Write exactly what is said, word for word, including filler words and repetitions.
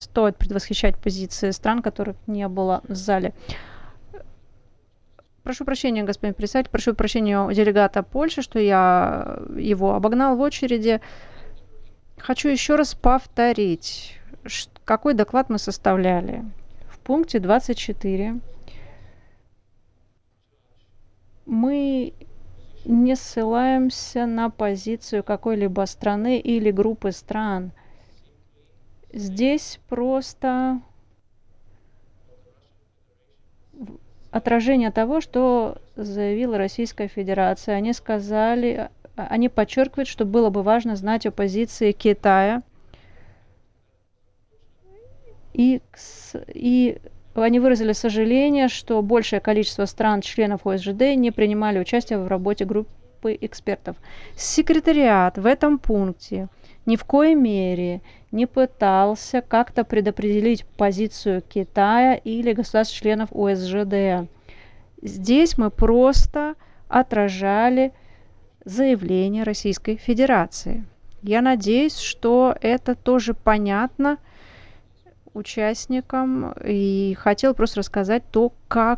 стоит предвосхищать позиции стран, которых не было в зале. Прошу прощения, господин председатель, прошу прощения у делегата Польши, что я его обогнал в очереди. Хочу еще раз повторить, какой доклад мы составляли. В пункте двадцать четыре мы не ссылаемся на позицию какой-либо страны или группы стран. Здесь просто отражение того, что заявила Российская Федерация. Они сказали, они подчеркивают, что было бы важно знать о позиции Китая. И, и они выразили сожаление, что большее количество стран-членов О С Ж Д не принимали участие в работе группы экспертов. Секретариат в этом пункте ни в коей мере не пытался как-то предопределить позицию Китая или государств-членов О С Ж Д. Здесь мы просто отражали заявление Российской Федерации. Я надеюсь, что это тоже понятно участникам, и хотел просто рассказать то, как